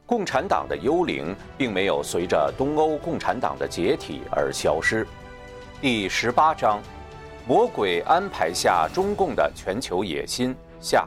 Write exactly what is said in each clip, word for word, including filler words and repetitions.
共产党的幽灵并没有随着东欧共产党的解体而消失。第十八章：魔鬼安排下中共的全球野心下。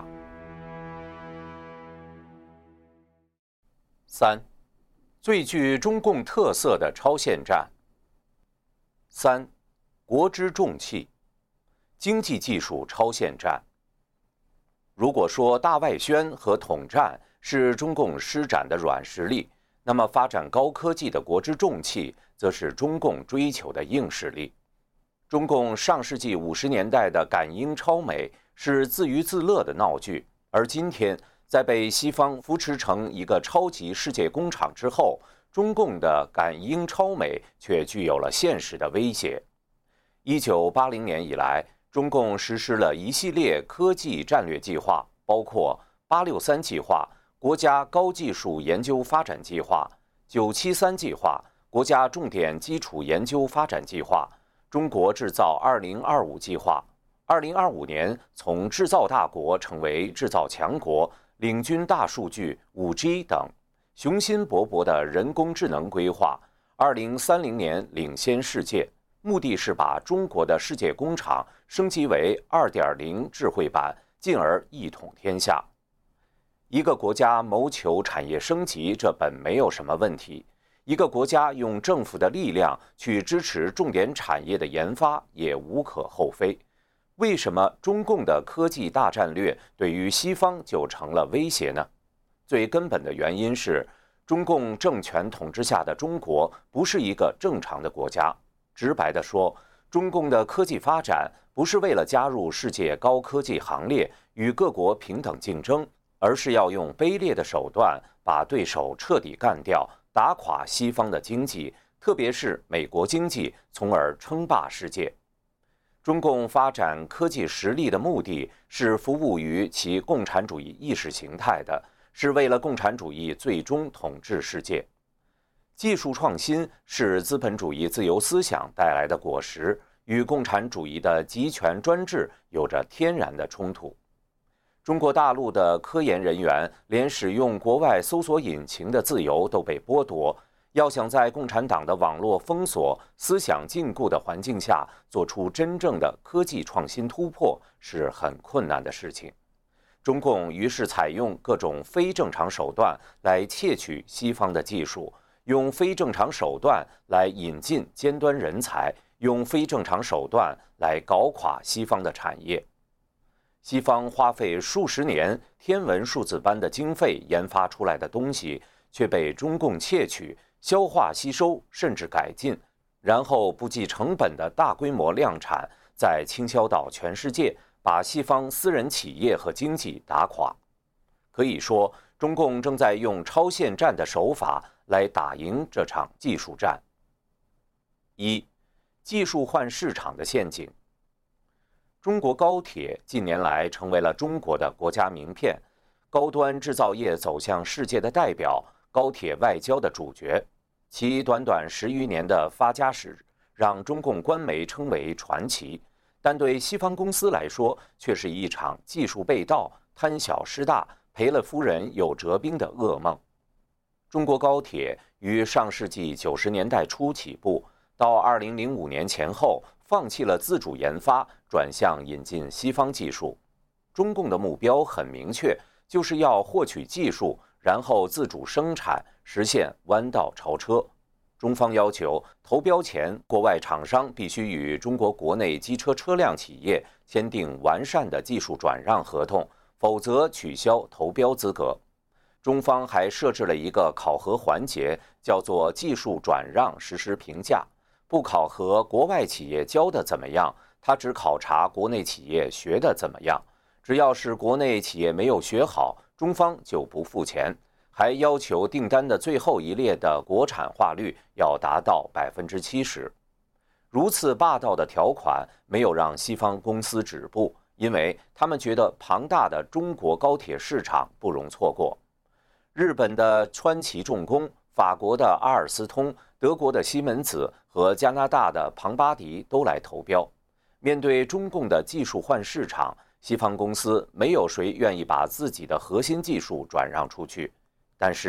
三、最具中共特色的超限战。三、国之重器，经济技术超限战。如果说大外宣和统战是中共施展的软实力，那么发展高科技的国之重器则是中共追求的硬实力。中共上世纪五十年代的赶英超美是自娱自乐的闹剧，而今天在被西方扶持成一个超级世界工厂之后，中共的赶英超美却具有了现实的威胁。一九八零年以来，中共实施了一系列科技战略计划，包括八六三计划、国家高技术研究发展计划、九七三计划、国家重点基础研究发展计划、中国制造二零二五计划。二零二五年从制造大国成为制造强国，领军大数据、五 G 等，雄心勃勃的人工智能规划，二零三零年领先世界，目的是把中国的世界工厂升级为 二点零 智慧版，进而一统天下。一个国家谋求产业升级，这本没有什么问题。一个国家用政府的力量去支持重点产业的研发，也无可厚非。为什么中共的科技大战略对于西方就成了威胁呢？最根本的原因是，中共政权统治下的中国不是一个正常的国家。直白地说，中共的科技发展不是为了加入世界高科技行列，与各国平等竞争，而是要用卑劣的手段把对手彻底干掉，打垮西方的经济，特别是美国经济，从而称霸世界。中共发展科技实力的目的是服务于其共产主义意识形态的，是为了共产主义最终统治世界。技术创新是资本主义自由思想带来的果实，与共产主义的集权专制有着天然的冲突。中国大陆的科研人员连使用国外搜索引擎的自由都被剥夺，要想在共产党的网络封锁、思想禁锢的环境下做出真正的科技创新突破，是很困难的事情。中共于是采用各种非正常手段来窃取西方的技术，用非正常手段来引进尖端人才，用非正常手段来搞垮西方的产业。西方花费数十年天文数字般的经费研发出来的东西，却被中共窃取、消化吸收，甚至改进，然后不计成本的大规模量产，再倾销到全世界，把西方私人企业和经济打垮。可以说，中共正在用超限战的手法来打赢这场技术战。一、技术换市场的陷阱。中国高铁近年来成为了中国的国家名片，高端制造业走向世界的代表，高铁外交的主角。其短短十余年的发家史，让中共官媒称为传奇，但对西方公司来说，却是一场技术被盗、贪小失大、赔了夫人又折兵的噩梦。中国高铁于上世纪九十年代初起步，到二零零五年前后，放弃了自主研发，转向引进西方技术。中共的目标很明确，就是要获取技术，然后自主生产，实现弯道超车。中方要求投标前，国外厂商必须与中国国内机车车辆企业签订完善的技术转让合同，否则取消投标资格。中方还设置了一个考核环节，叫做技术转让实施评价，不考核国外企业教的怎么样，他只考察国内企业学的怎么样。只要是国内企业没有学好，中方就不付钱，还要求订单的最后一列的国产化率要达到百分之七十。如此霸道的条款没有让西方公司止步，因为他们觉得庞大的中国高铁市场不容错过。日本的川崎重工、法国的阿尔斯通、德国的西门子和加拿大的庞巴迪都来投标。面对中共的技术换市场，西方公司没有谁愿意把自己的核心技术转让出去。但是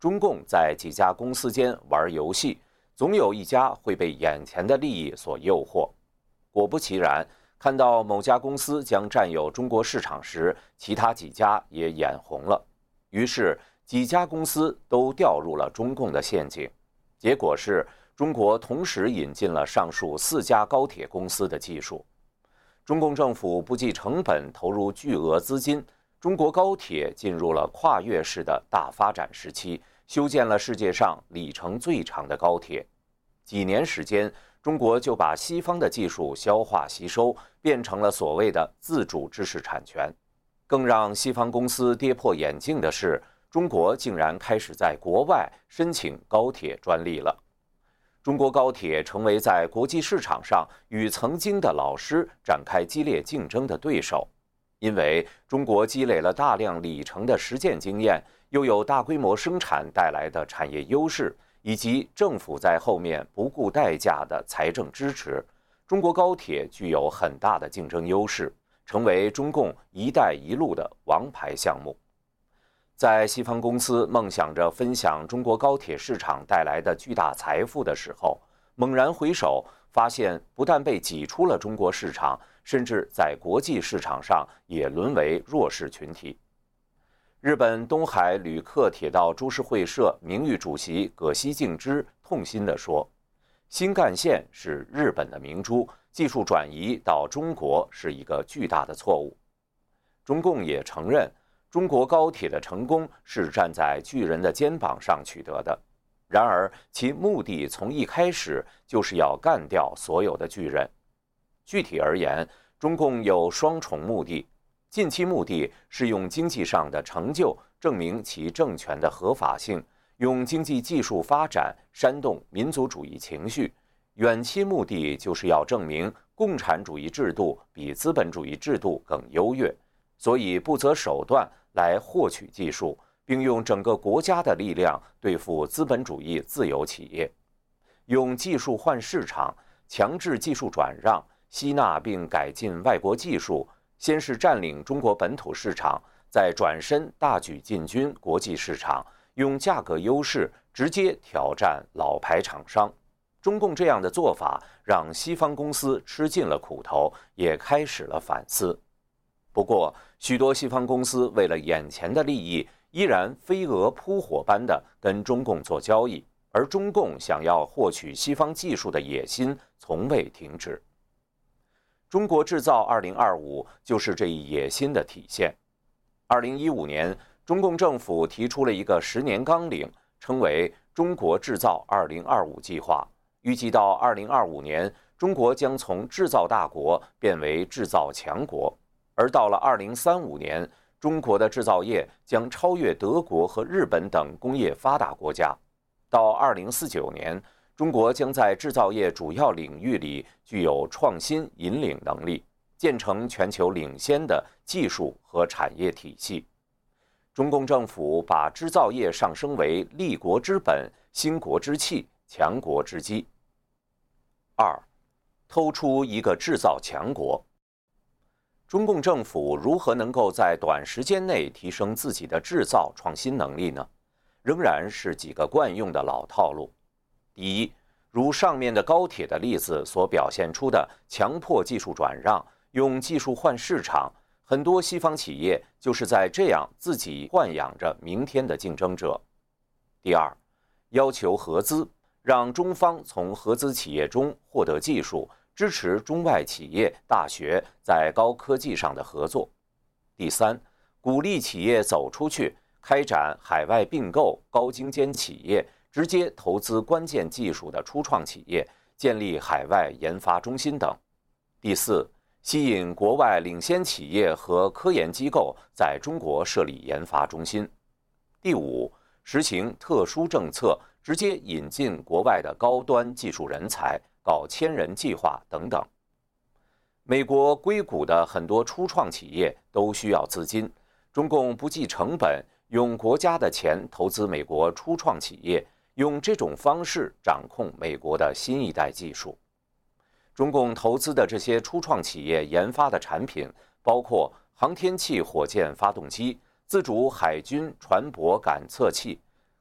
中共在几家公司间玩游戏，总有一家会被眼前的利益所诱惑。果不其然，看到某家公司将占有中国市场时，其他几家也眼红了，于是几家公司都掉入了中共的陷阱。结果是中国同时引进了上述四家高铁公司的技术。中共政府不计成本投入巨额资金，中国高铁进入了跨越式的大发展时期，修建了世界上里程最长的高铁。几年时间，中国就把西方的技术消化吸收，变成了所谓的自主知识产权。更让西方公司跌破眼镜的是，中国竟然开始在国外申请高铁专利了。中国高铁成为在国际市场上与曾经的老师展开激烈竞争的对手，因为中国积累了大量里程的实践经验，又有大规模生产带来的产业优势，以及政府在后面不顾代价的财政支持，中国高铁具有很大的竞争优势，成为中共“一带一路”的王牌项目。在西方公司梦想着分享中国高铁市场带来的巨大财富的时候，猛然回首，发现不但被挤出了中国市场，甚至在国际市场上也沦为弱势群体。日本东海旅客铁道株式会社名誉主席葛西敬之痛心地说：“新干线是日本的明珠，技术转移到中国是一个巨大的错误。”中共也承认，中国高铁的成功是站在巨人的肩膀上取得的，然而其目的从一开始就是要干掉所有的巨人。具体而言，中共有双重目的，近期目的是用经济上的成就证明其政权的合法性，用经济技术发展煽动民族主义情绪；远期目的就是要证明共产主义制度比资本主义制度更优越，所以不择手段来获取技术，并用整个国家的力量对付资本主义自由企业，用技术换市场，强制技术转让，吸纳并改进外国技术，先是占领中国本土市场，再转身大举进军国际市场，用价格优势直接挑战老牌厂商。中共这样的做法让西方公司吃尽了苦头，也开始了反思。不过，许多西方公司为了眼前的利益，依然飞蛾扑火般地跟中共做交易，而中共想要获取西方技术的野心从未停止。中国制造二零二五就是这一野心的体现。二零一五年，中共政府提出了一个十年纲领，称为“中国制造二零二五计划”，预计到二零二五年，中国将从制造大国变为制造强国。而到了二零三五年，中国的制造业将超越德国和日本等工业发达国家。到二零四九年，中国将在制造业主要领域里具有创新引领能力，建成全球领先的技术和产业体系。中共政府把制造业上升为立国之本、兴国之器、强国之基。二，偷出一个制造强国。中共政府如何能够在短时间内提升自己的制造创新能力呢？仍然是几个惯用的老套路。第一，如上面的高铁的例子所表现出的强迫技术转让，用技术换市场，很多西方企业就是在这样自己豢养着明天的竞争者。第二，要求合资，让中方从合资企业中获得技术，支持中外企业、大学在高科技上的合作。第三，鼓励企业走出去，开展海外并购高精尖企业，直接投资关键技术的初创企业，建立海外研发中心等。第四，吸引国外领先企业和科研机构在中国设立研发中心。第五，实行特殊政策，直接引进国外的高端技术人才，搞千人计划等等。美国硅谷的很多初创企业都需要资金，中共不计成本，用国家的钱投资美国初创企业，用这种方式掌控美国的新一代技术。中共投资的这些初创企业研发的产品，包括航天器火箭发动机、自主海军船舶感测器、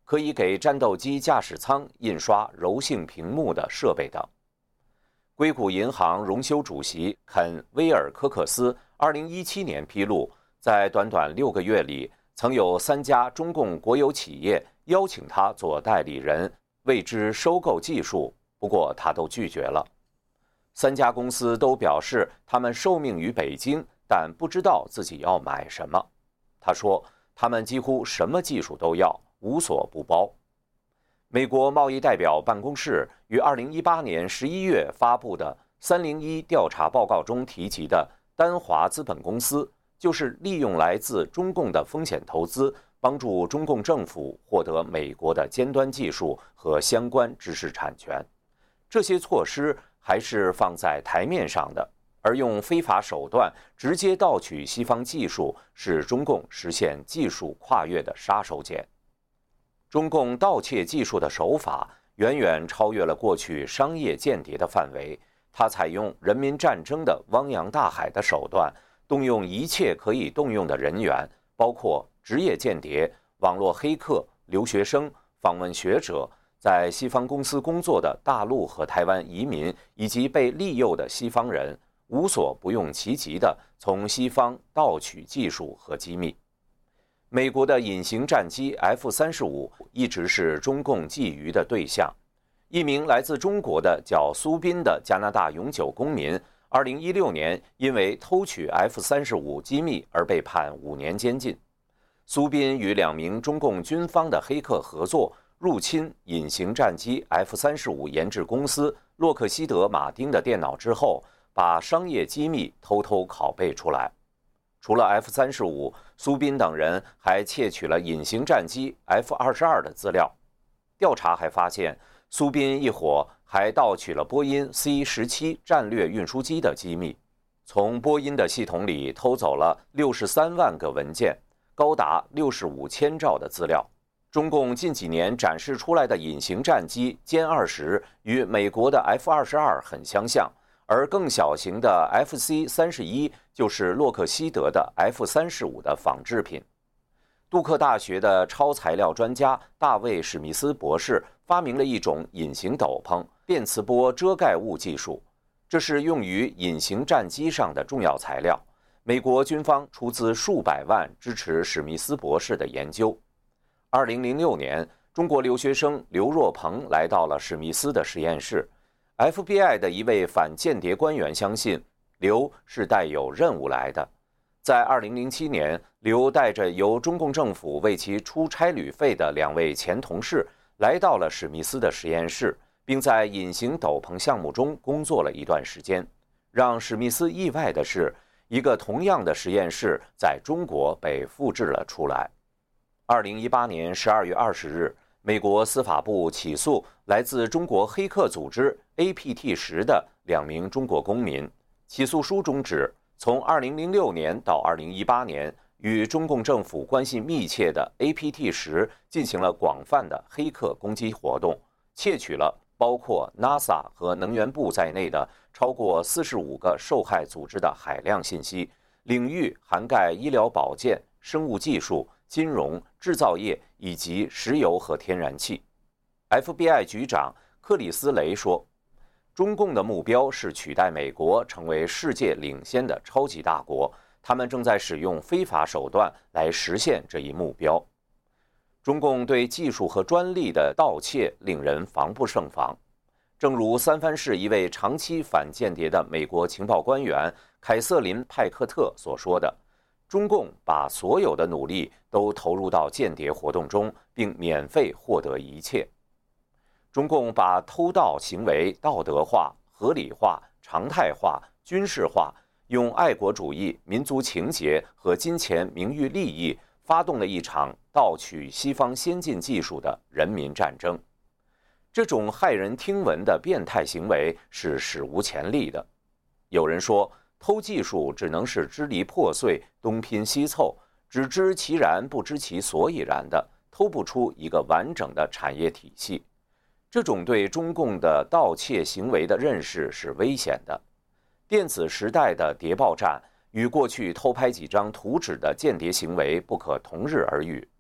可以给战斗机驾驶舱印刷柔性屏幕的设备等。硅谷银行荣休主席肯·威尔科克斯二零一七年披露，在短短六个月里，曾有三家中共国有企业邀请他做代理人，为之收购技术，不过他都拒绝了。三家公司都表示他们受命于北京，但不知道自己要买什么。他说，他们几乎什么技术都要，无所不包。美国贸易代表办公室于二零一八年十一月发布的三零一调查报告中提及的丹华资本公司，就是利用来自中共的风险投资，帮助中共政府获得美国的尖端技术和相关知识产权。这些措施还是放在台面上的，而用非法手段直接盗取西方技术，是中共实现技术跨越的杀手锏。中共盗窃技术的手法远远超越了过去商业间谍的范围，它采用人民战争的汪洋大海的手段，动用一切可以动用的人员，包括职业间谍、网络黑客、留学生、访问学者，在西方公司工作的大陆和台湾移民以及被利诱的西方人，无所不用其极地从西方盗取技术和机密。美国的隐形战机 F 三十五 一直是中共觊觎的对象。一名来自中国的叫苏斌的加拿大永久公民，二零一六年因为偷取 F 三十五 机密而被判五年监禁。苏斌与两名中共军方的黑客合作，入侵隐形战机 F 三十五 研制公司洛克希德马丁的电脑之后，把商业机密偷偷拷贝出来。除了 F 三十五，苏斌等人还窃取了隐形战机 F 二十二的资料。调查还发现，苏斌一伙还盗取了波音 C 十七 战略运输机的机密，从波音的系统里偷走了六十三万个文件，高达六十五千兆的资料。中共近几年展示出来的隐形战机歼二十与美国的 F 二十二很相像，而更小型的 F C 三十一就是洛克希德的 F 三十五的仿制品。杜克大学的超材料专家大卫·史密斯博士发明了一种隐形斗篷电磁波遮盖物技术，这是用于隐形战机上的重要材料。美国军方出资数百万支持史密斯博士的研究。二零零六年，中国留学生刘若鹏来到了史密斯的实验室。F B I 的一位反间谍官员相信刘是带有任务来的。在二零零七年，刘带着由中共政府为其出差旅费的两位前同事来到了史密斯的实验室，并在隐形斗篷项目中工作了一段时间。让史密斯意外的是，一个同样的实验室在中国被复制了出来。二零一八年十二月二十日，美国司法部起诉来自中国黑客组织 A P T 十的两名中国公民。起诉书中指，从二零零六年到二零一八年，与中共政府关系密切的 A P T 十进行了广泛的黑客攻击活动，窃取了包括 NASA 和能源部在内的超过四十五个受害组织的海量信息，领域涵盖医疗保健、生物技术、金融、制造业以及石油和天然气。F B I 局长克里斯雷说，中共的目标是取代美国成为世界领先的超级大国，他们正在使用非法手段来实现这一目标。中共对技术和专利的盗窃令人防不胜防。正如三藩市一位长期反间谍的美国情报官员凯瑟琳·派克特所说的，中共把所有的努力都投入到间谍活动中，并免费获得一切。中共把偷盗行为道德化、合理化、常态化、军事化，用爱国主义、民族情结和金钱、名誉、利益发动了一场盗取西方先进技术的人民战争。这种骇人听闻的变态行为是史无前例的。有人说，偷技术只能是支离破碎、东拼西凑，只知其然不知其所以然的，偷不出一个完整的产业体系。这种对中共的盗窃行为的认识是危险的。电子时代的谍报战与过去偷拍几张图纸的间谍行为不可同日而语。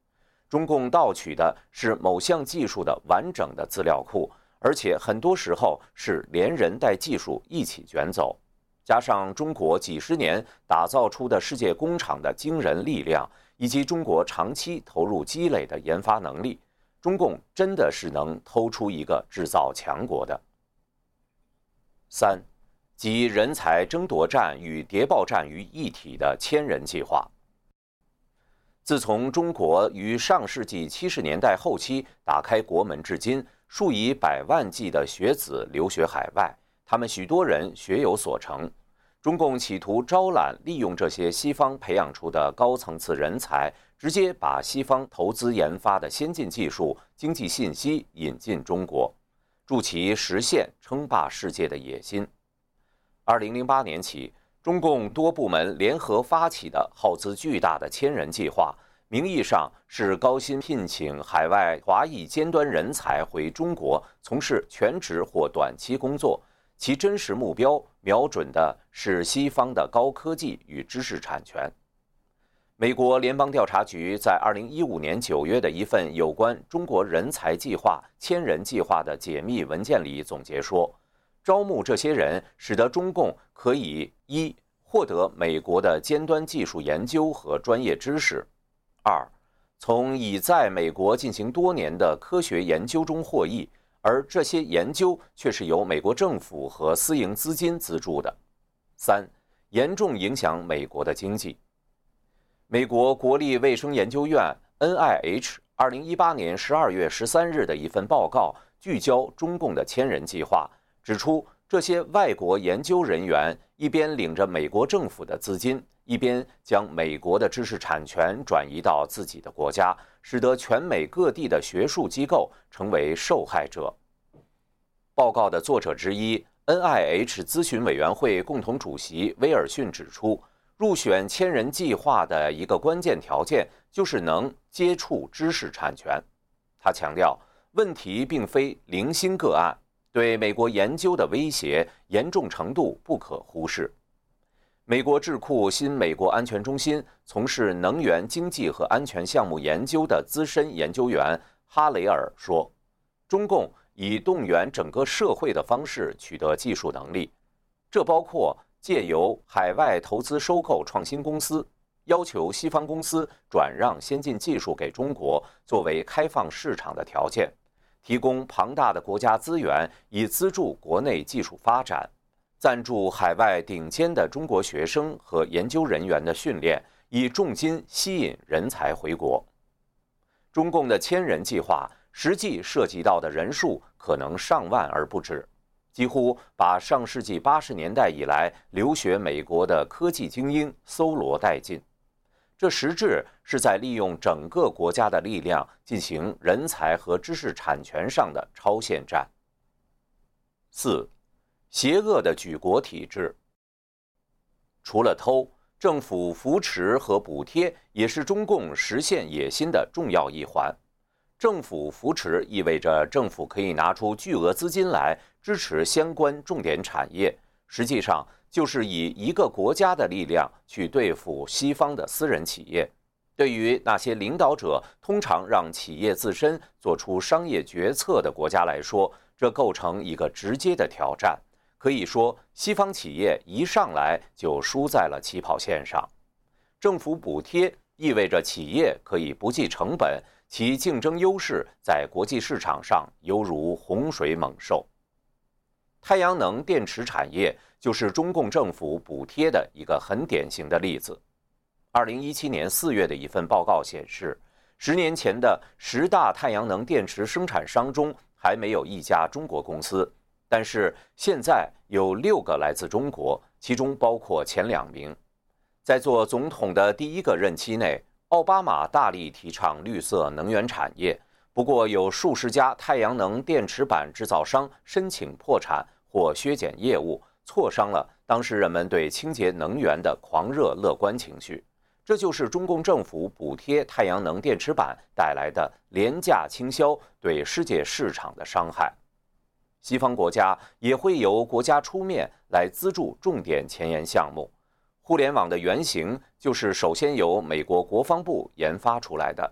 中共盗取的是某项技术的完整的资料库，而且很多时候是连人带技术一起卷走。加上中国几十年打造出的世界工厂的惊人力量，以及中国长期投入积累的研发能力，中共真的是能偷出一个制造强国的。三，集人才争夺战与谍报战于一体的千人计划。自从中国于上世纪七十年代后期打开国门至今，数以百万计的学子留学海外，他们许多人学有所成。中共企图招揽利用这些西方培养出的高层次人才，直接把西方投资研发的先进技术、经济信息引进中国，助其实现称霸世界的野心。二零零八年起，中共多部门联合发起的耗资巨大的千人计划，名义上是高薪聘请海外华裔尖端人才回中国从事全职或短期工作，其真实目标瞄准的是西方的高科技与知识产权。美国联邦调查局在二零一五年九月的一份有关中国人才计划千人计划的解密文件里总结说，招募这些人使得中共可以一获得美国的尖端技术研究和专业知识；二，从已在美国进行多年的科学研究中获益，而这些研究却是由美国政府和私营资金资助的；三，严重影响美国的经济。美国国立卫生研究院 N I H 二零一八年十二月十三日的一份报告聚焦中共的千人计划，指出这些外国研究人员一边领着美国政府的资金，一边将美国的知识产权转移到自己的国家，使得全美各地的学术机构成为受害者。报告的作者之一 N I H 咨询委员会共同主席威尔逊指出，入选千人计划的一个关键条件就是能接触知识产权。他强调，问题并非零星个案，对美国研究的威胁严重程度不可忽视。美国智库新美国安全中心从事能源经济和安全项目研究的资深研究员哈雷尔说，中共以动员整个社会的方式取得技术能力，这包括借由海外投资收购创新公司，要求西方公司转让先进技术给中国作为开放市场的条件，提供庞大的国家资源以资助国内技术发展，赞助海外顶尖的中国学生和研究人员的训练，以重金吸引人才回国。中共的千人计划实际涉及到的人数可能上万而不止，几乎把上世纪八十年代以来留学美国的科技精英搜罗殆尽。这实质是在利用整个国家的力量进行人才和知识产权上的超限战。四，邪恶的举国体制。除了偷，政府扶持和补贴也是中共实现野心的重要一环。政府扶持意味着政府可以拿出巨额资金来支持相关重点产业，实际上就是以一个国家的力量去对付西方的私人企业。对于那些领导者通常让企业自身做出商业决策的国家来说，这构成一个直接的挑战。可以说，西方企业一上来就输在了起跑线上。政府补贴意味着企业可以不计成本，其竞争优势在国际市场上犹如洪水猛兽。太阳能电池产业就是中共政府补贴的一个很典型的例子。二零一七年四月的一份报告显示，十年前的十大太阳能电池生产商中还没有一家中国公司，但是现在有六个来自中国，其中包括前两名。在做总统的第一个任期内，奥巴马大力提倡绿色能源产业，不过有数十家太阳能电池板制造商申请破产或削减业务，挫伤了当时人们对清洁能源的狂热乐观情绪。这就是中共政府补贴太阳能电池板带来的廉价倾销对世界市场的伤害。西方国家也会由国家出面来资助重点前沿项目。互联网的原型就是首先由美国国防部研发出来的，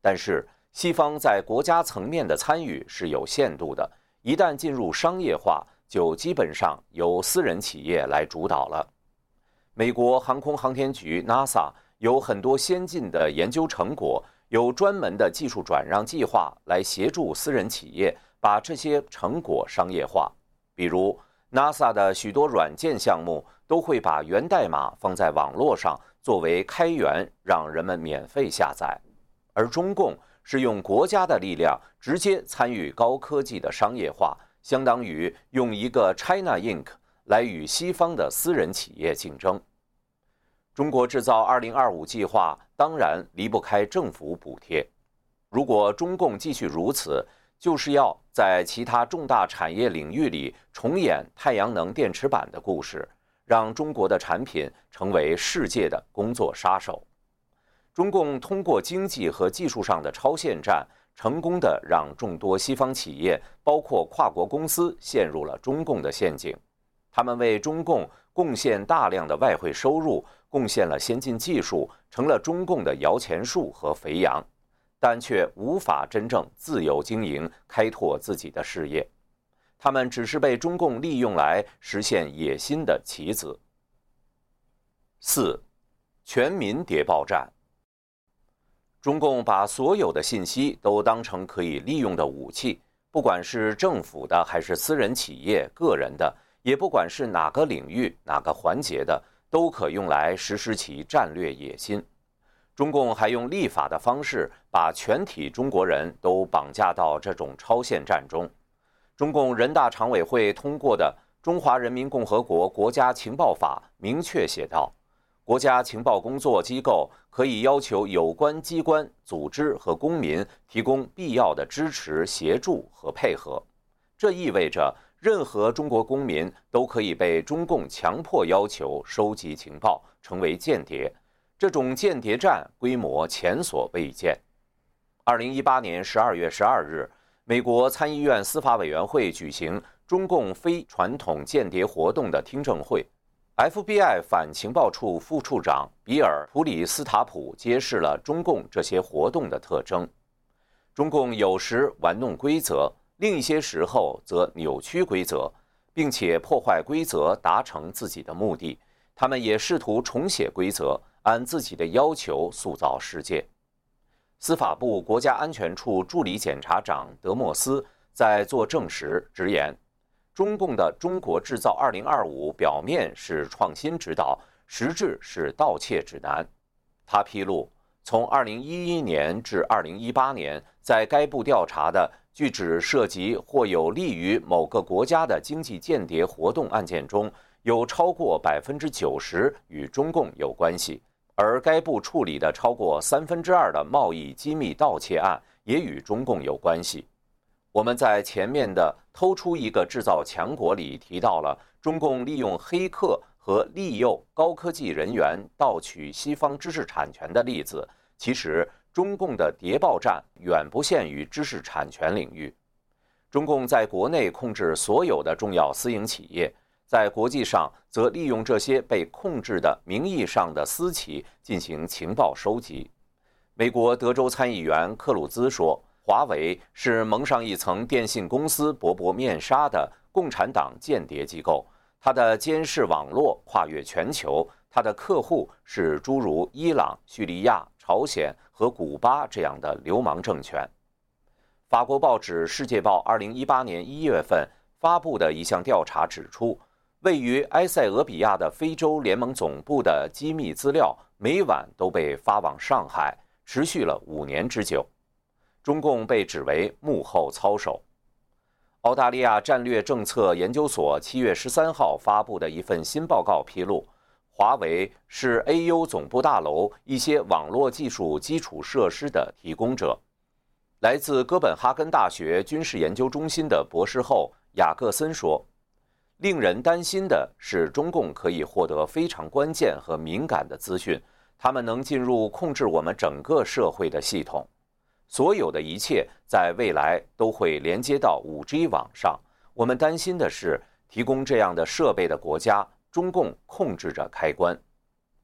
但是西方在国家层面的参与是有限度的，一旦进入商业化，就基本上由私人企业来主导了。美国航空航天局 NASA 有很多先进的研究成果，有专门的技术转让计划来协助私人企业把这些成果商业化。比如 NASA 的许多软件项目都会把源代码放在网络上作为开源，让人们免费下载。而中共是用国家的力量直接参与高科技的商业化，相当于用一个 China Inc 来与西方的私人企业竞争。中国制造二零二五计划当然离不开政府补贴。如果中共继续如此，就是要在其他重大产业领域里重演太阳能电池板的故事，让中国的产品成为世界的工作杀手。中共通过经济和技术上的超限战，成功地让众多西方企业，包括跨国公司，陷入了中共的陷阱。他们为中共贡献大量的外汇收入，贡献了先进技术，成了中共的摇钱树和肥羊，但却无法真正自由经营，开拓自己的事业。他们只是被中共利用来实现野心的棋子。四、全民谍报战。中共把所有的信息都当成可以利用的武器，不管是政府的还是私人企业、个人的，也不管是哪个领域、哪个环节的，都可用来实施其战略野心。中共还用立法的方式把全体中国人都绑架到这种超限战中。中共人大常委会通过的《中华人民共和国国家情报法》明确写道，国家情报工作机构可以要求有关机关、组织和公民提供必要的支持、协助和配合。这意味着任何中国公民都可以被中共强迫要求收集情报，成为间谍。这种间谍战规模前所未见。二零一八年十二月十二日，美国参议院司法委员会举行中共非传统间谍活动的听证会。F B I 反情报处副处长比尔·普里斯塔普揭示了中共这些活动的特征。中共有时玩弄规则，另一些时候则扭曲规则，并且破坏规则达成自己的目的。他们也试图重写规则，按自己的要求塑造世界。司法部国家安全处助理检察长德莫斯在作证时直言，中共的中国制造二零二五表面是创新指导，实质是盗窃指南。他披露，从二零一一年至二零一八年，在该部调查的据指涉及或有利于某个国家的经济间谍活动案件中，有超过百分之九十与中共有关系，而该部处理的超过三分之二的贸易机密盗窃案也与中共有关系。我们在前面的偷出一个制造强国里提到了中共利用黑客和利诱高科技人员盗取西方知识产权的例子。其实，中共的谍报战远不限于知识产权领域。中共在国内控制所有的重要私营企业，在国际上则利用这些被控制的名义上的私企进行情报收集。美国德州参议员克鲁兹说，华为是蒙上一层电信公司薄薄面纱的共产党间谍机构，它的监视网络跨越全球，它的客户是诸如伊朗、叙利亚、朝鲜和古巴这样的流氓政权。法国报纸《世界报》二零一八年一月份发布的一项调查指出，位于埃塞俄比亚的非洲联盟总部的机密资料每晚都被发往上海，持续了五年之久。中共被指为幕后操手。澳大利亚战略政策研究所七月十三号发布的一份新报告披露，华为是 A U 总部大楼一些网络技术基础设施的提供者。来自哥本哈根大学军事研究中心的博士后雅各森说，令人担心的是中共可以获得非常关键和敏感的资讯，他们能进入控制我们整个社会的系统。所有的一切在未来都会连接到 五 G 网上。我们担心的是，提供这样的设备的国家，中共控制着开关。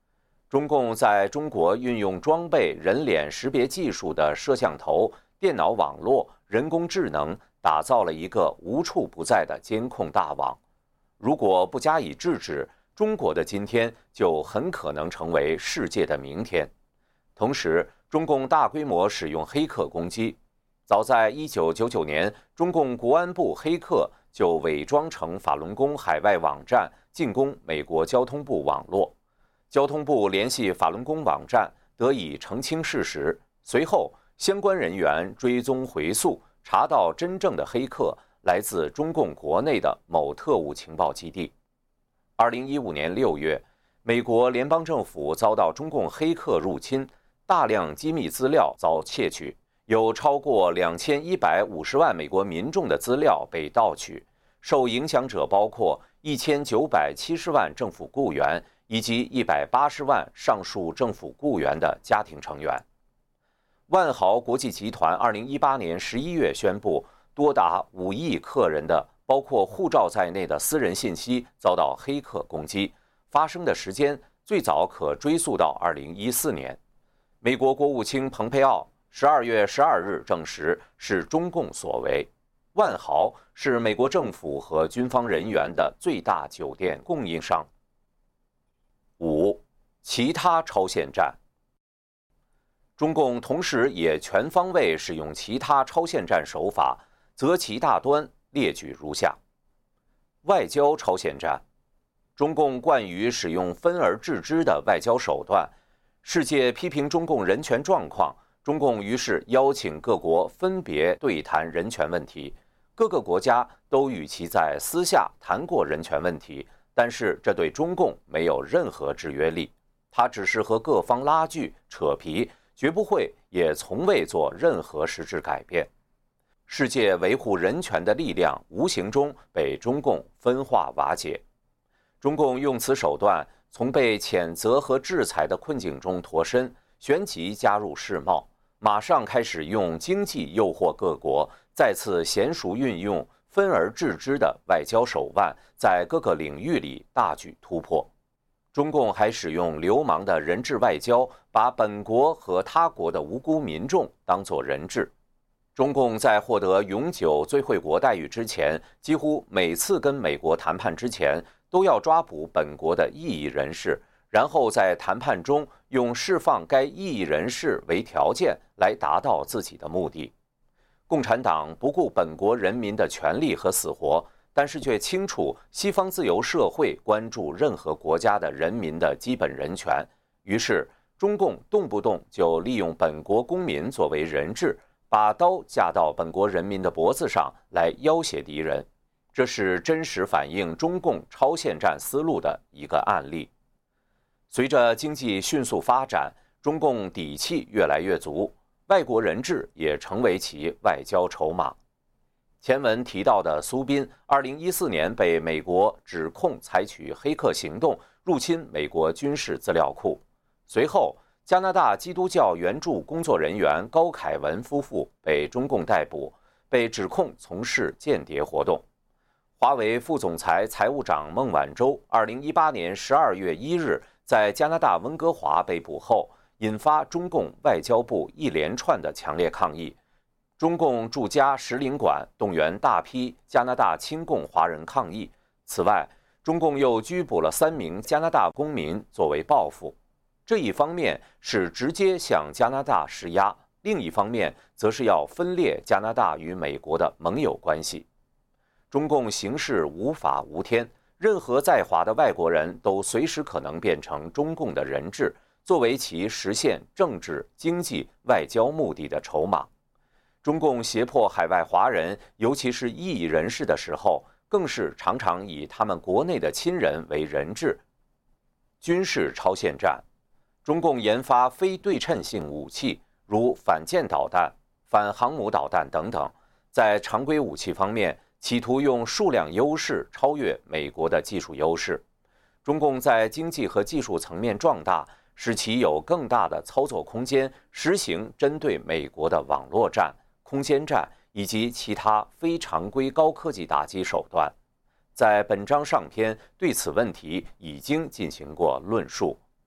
中共在中国运用装备人脸识别技术的摄像头、电脑网络、人工智能，打造了一个无处不在的监控大网。如果不加以制止，中国的今天就很可能成为世界的明天。同时，中共大规模使用黑客攻击。早在一九九九年，中共国安部黑客就伪装成法轮功海外网站进攻美国交通部网络。交通部联系法轮功网站，得以澄清事实。随后，相关人员追踪回溯，查到真正的黑客来自中共国内的某特务情报基地。二零一五年六月，美国联邦政府遭到中共黑客入侵，大量机密资料遭窃取，有超过两千一百五十万美国民众的资料被盗取，受影响者包括一千九百七十万政府雇员以及一百八十万上述政府雇员的家庭成员。万豪国际集团二零一八年十一月宣布，多达五亿客人的包括护照在内的私人信息遭到黑客攻击，发生的时间最早可追溯到二零一四年。美国国务卿蓬佩奥十二月十二日证实是中共所为。万豪是美国政府和军方人员的最大酒店供应商。五、其他超限战。中共同时也全方位使用其他超限战手法，择其大端，列举如下：外交超限战。中共惯于使用分而治之的外交手段，世界批评中共人权状况，中共于是邀请各国分别对谈人权问题。各个国家都与其在私下谈过人权问题，但是这对中共没有任何制约力，它只是和各方拉锯扯皮，绝不会也从未做任何实质改变。世界维护人权的力量无形中被中共分化瓦解。中共用此手段从被谴责和制裁的困境中脱身，旋即加入世贸，马上开始用经济诱惑各国，再次娴熟运用分而治之的外交手腕，在各个领域里大举突破。中共还使用流氓的人质外交，把本国和他国的无辜民众当作人质。中共在获得永久最惠国待遇之前，几乎每次跟美国谈判之前，都要抓捕本国的异议人士，然后在谈判中用释放该异议人士为条件来达到自己的目的。共产党不顾本国人民的权利和死活，但是却清楚西方自由社会关注任何国家的人民的基本人权，于是中共动不动就利用本国公民作为人质，把刀架到本国人民的脖子上来要挟敌人。这是真实反映中共超限战思路的一个案例。随着经济迅速发展，中共底气越来越足，外国人质也成为其外交筹码。前文提到的苏斌，二零一四年被美国指控采取黑客行动入侵美国军事资料库。随后，加拿大基督教援助工作人员高凯文夫妇被中共逮捕，被指控从事间谍活动。华为副总裁、财务长孟晚舟，二零一八年十二月一日在加拿大温哥华被捕后，引发中共外交部一连串的强烈抗议。中共驻加使领馆动员大批加拿大亲共华人抗议。此外，中共又拘捕了三名加拿大公民作为报复。这一方面是直接向加拿大施压，另一方面则是要分裂加拿大与美国的盟友关系。中共行事无法无天，任何在华的外国人都随时可能变成中共的人质，作为其实现政治、经济、外交目的的筹码。中共胁迫海外华人，尤其是异议人士的时候，更是常常以他们国内的亲人为人质。军事超限战，中共研发非对称性武器，如反舰导弹、反航母导弹等等，在常规武器方面，企图用数量优势超越美国的技术优势。中共在经济和技术层面壮大，使其有更大的操作空间，实行针对美国的网络战、空间战以及其他非常规高科技打击手段。在本章上篇对此问题已经进行过论述，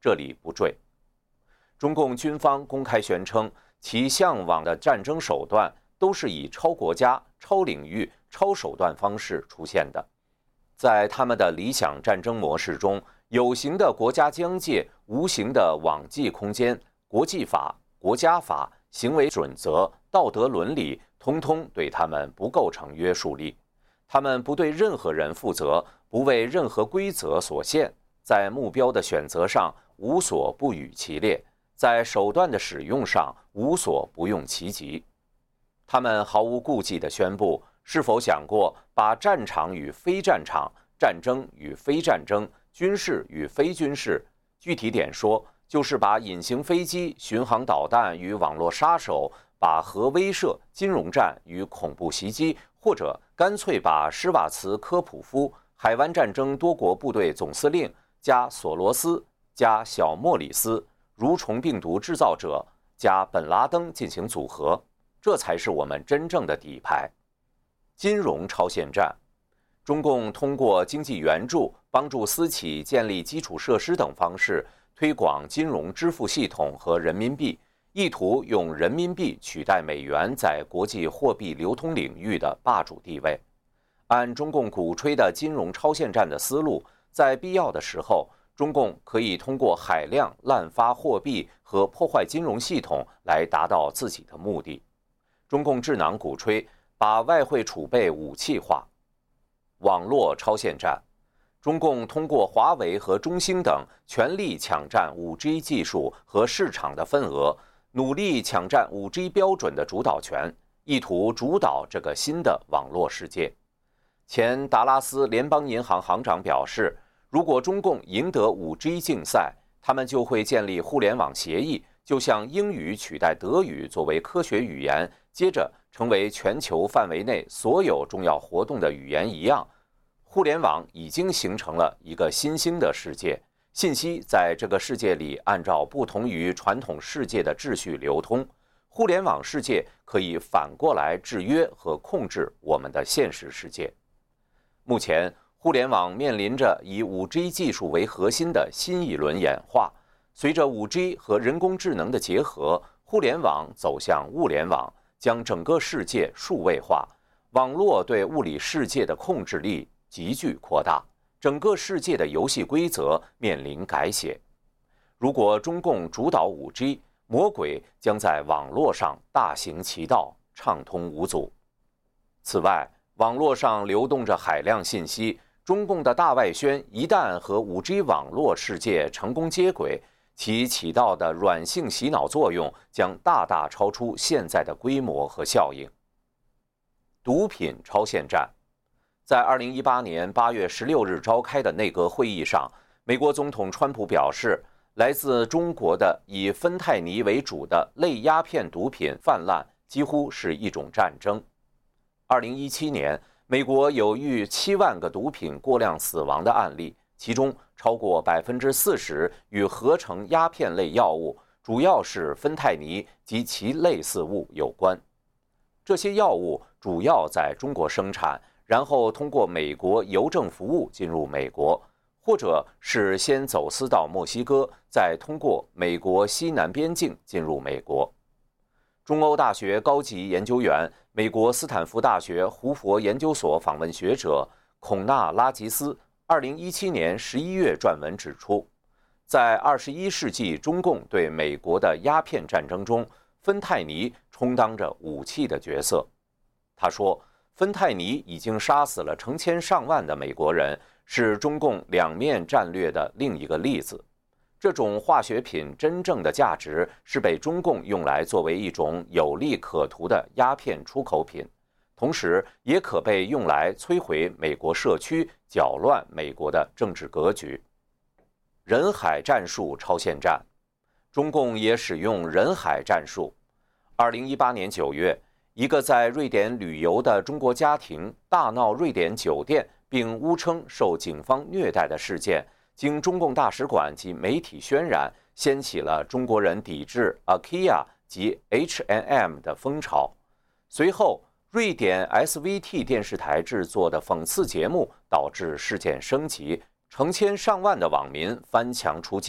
这里不赘。中共军方公开宣称，其向往的战争手段都是以超国家、超领域、超手段方式出现的。在他们的理想战争模式中，有形的国家疆界、无形的网际空间、国际法、国家法、行为准则、道德伦理，通通对他们不构成约束力。他们不对任何人负责，不为任何规则所限，在目标的选择上无所不与其列，在手段的使用上无所不用其极。他们毫无顾忌地宣布，是否想过把战场与非战场、战争与非战争、军事与非军事，具体点说，就是把隐形飞机、巡航导弹与网络杀手，把核威慑、金融战与恐怖袭击，或者干脆把施瓦茨科普夫、海湾战争多国部队总司令加索罗斯加小莫里斯、蠕虫病毒制造者加本拉登进行组合，这才是我们真正的底牌。金融超限战，中共通过经济援助、帮助私企建立基础设施等方式，推广金融支付系统和人民币，意图用人民币取代美元在国际货币流通领域的霸主地位。按中共鼓吹的金融超限战的思路，在必要的时候，中共可以通过海量滥发货币和破坏金融系统来达到自己的目的。中共智囊鼓吹把外汇储备武器化。网络超限战，中共通过华为和中兴等全力抢占 五 G 技术和市场的份额，努力抢占 五 G 标准的主导权，意图主导这个新的网络世界。前达拉斯联邦银行行长表示，如果中共赢得 五 G 竞赛，他们就会建立互联网协议，就像英语取代德语作为科学语言，接着成为全球范围内所有重要活动的语言一样。互联网已经形成了一个新兴的世界，信息在这个世界里按照不同于传统世界的秩序流通。互联网世界可以反过来制约和控制我们的现实世界。目前，互联网面临着以 五 G 技术为核心的新一轮演化。随着 五 G 和人工智能的结合，互联网走向物联网，将整个世界数位化，网络对物理世界的控制力急剧扩大，整个世界的游戏规则面临改写。如果中共主导 五 G， 魔鬼将在网络上大行其道，畅通无阻。此外，网络上流动着海量信息，中共的大外宣一旦和 五 G 网络世界成功接轨，其起到的软性洗脑作用将大大超出现在的规模和效应。毒品超限战，在二零一八年八月十六日召开的内阁会议上，美国总统川普表示，来自中国的以芬太尼为主的类鸦片毒品泛滥几乎是一种战争。二零一七年，美国有逾七万个毒品过量死亡的案例，其中超过百分之四十与合成鸦片类药物，主要是芬太尼及其类似物有关。这些药物主要在中国生产，然后通过美国邮政服务进入美国，或者是先走私到墨西哥，再通过美国西南边境进入美国。中欧大学高级研究员、美国斯坦福大学胡佛研究所访问学者孔纳拉吉斯二零一七年十一月撰文指出，在二十一世纪中共对美国的鸦片战争中，芬太尼充当着武器的角色。他说，芬太尼已经杀死了成千上万的美国人，是中共两面战略的另一个例子。这种化学品真正的价值是被中共用来作为一种有利可图的鸦片出口品，同时也可被用来摧毁美国社区，搅乱美国的政治格局。人海战术超限战，中共也使用人海战术。二零一八年九月，一个在瑞典旅游的中国家庭大闹瑞典酒店，并诬称受警方虐待的事件，经中共大使馆及媒体渲染，掀起了中国人抵制 IKEA 及 H and M 的风潮。随后，瑞典 S V T 电视台制作的讽刺节目导致事件升级，成千上万的网民翻墙出击，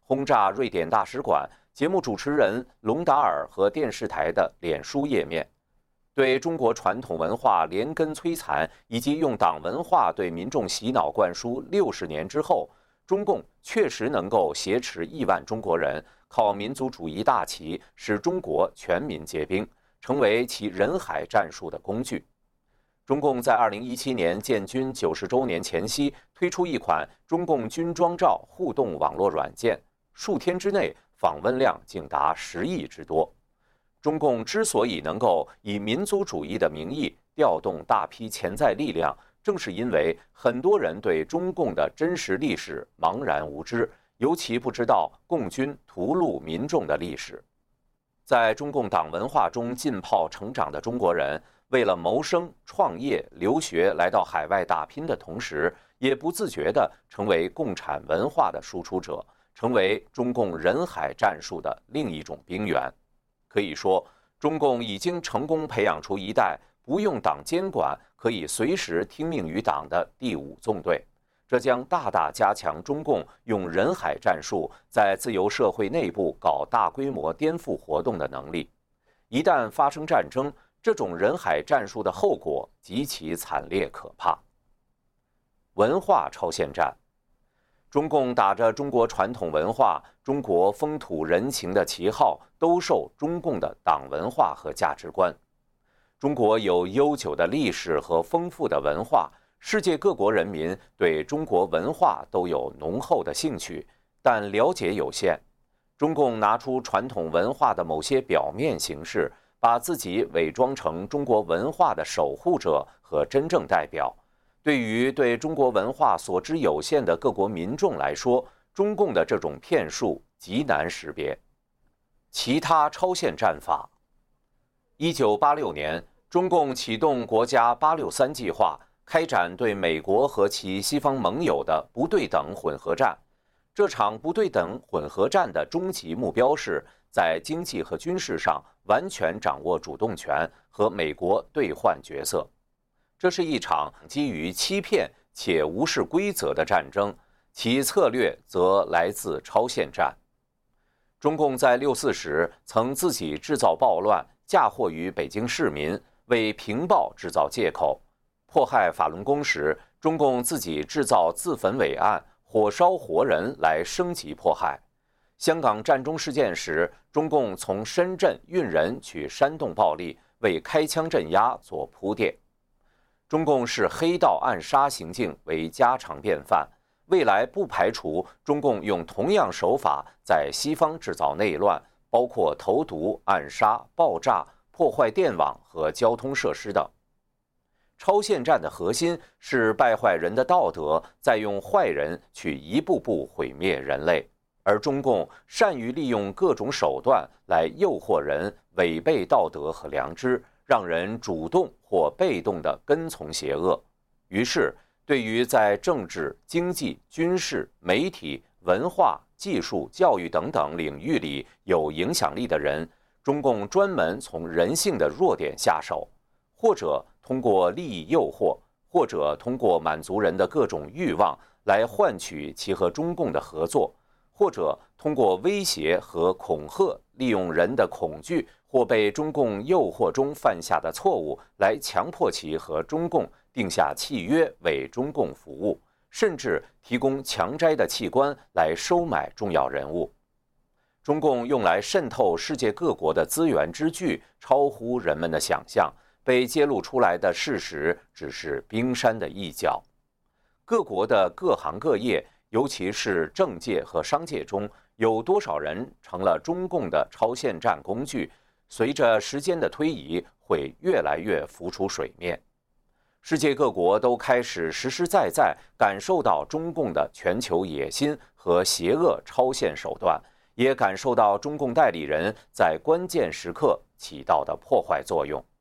轰炸瑞典大使馆、节目主持人隆达尔和电视台的脸书页面，对中国传统文化连根摧残，以及用党文化对民众洗脑灌输六十年之后，中共确实能够挟持亿万中国人，靠民族主义大旗使中国全民皆兵，成为其人海战术的工具。中共在二零一七年建军九十周年前夕推出一款中共军装照互动网络软件，数天之内访问量竟达十亿之多。中共之所以能够以民族主义的名义调动大批潜在力量，正是因为很多人对中共的真实历史茫然无知，尤其不知道共军屠戮民众的历史。在中共党文化中浸泡成长的中国人，为了谋生、创业、留学来到海外打拼的同时，也不自觉地成为共产文化的输出者，成为中共人海战术的另一种兵源。可以说，中共已经成功培养出一代不用党监管，可以随时听命于党的第五纵队。这将大大加强中共用人海战术在自由社会内部搞大规模颠覆活动的能力。一旦发生战争，这种人海战术的后果极其惨烈可怕。文化超限战，中共打着中国传统文化、中国风土人情的旗号，兜售中共的党文化和价值观。中国有悠久的历史和丰富的文化，世界各国人民对中国文化都有浓厚的兴趣，但了解有限。中共拿出传统文化的某些表面形式，把自己伪装成中国文化的守护者和真正代表。对于对中国文化所知有限的各国民众来说，中共的这种骗术极难识别。其他超限战法。一九八六年，中共启动国家八六三计划，开展对美国和其西方盟友的不对等混合战。这场不对等混合战的终极目标是在经济和军事上完全掌握主动权，和美国兑换角色。这是一场基于欺骗且无视规则的战争，其策略则来自超限战。中共在六四时曾自己制造暴乱，嫁祸于北京市民，为平暴制造借口。迫害法轮功时，中共自己制造自焚伟案，火烧活人来升级迫害。香港战中事件时，中共从深圳运人去煽动暴力，为开枪镇压做铺垫。中共视黑道暗杀行径为家常便饭，未来不排除中共用同样手法在西方制造内乱，包括投毒、暗杀、爆炸、破坏电网和交通设施等。超限战的核心是败坏人的道德，再用坏人去一步步毁灭人类，而中共善于利用各种手段来诱惑人违背道德和良知，让人主动或被动地跟从邪恶。于是，对于在政治、经济、军事、媒体、文化、技术、教育等等领域里有影响力的人，中共专门从人性的弱点下手，或者通过利益诱惑，或者通过满足人的各种欲望来换取其和中共的合作，或者通过威胁和恐吓，利用人的恐惧或被中共诱惑中犯下的错误来强迫其和中共定下契约，为中共服务，甚至提供强摘的器官来收买重要人物。中共用来渗透世界各国的资源之巨超乎人们的想象，被揭露出来的事实只是冰山的一角。各国的各行各业，尤其是政界和商界中，有多少人成了中共的超限战工具，随着时间的推移会越来越浮出水面。世界各国都开始实实在在感受到中共的全球野心和邪恶超限手段，也感受到中共代理人在关键时刻起到的破坏作用。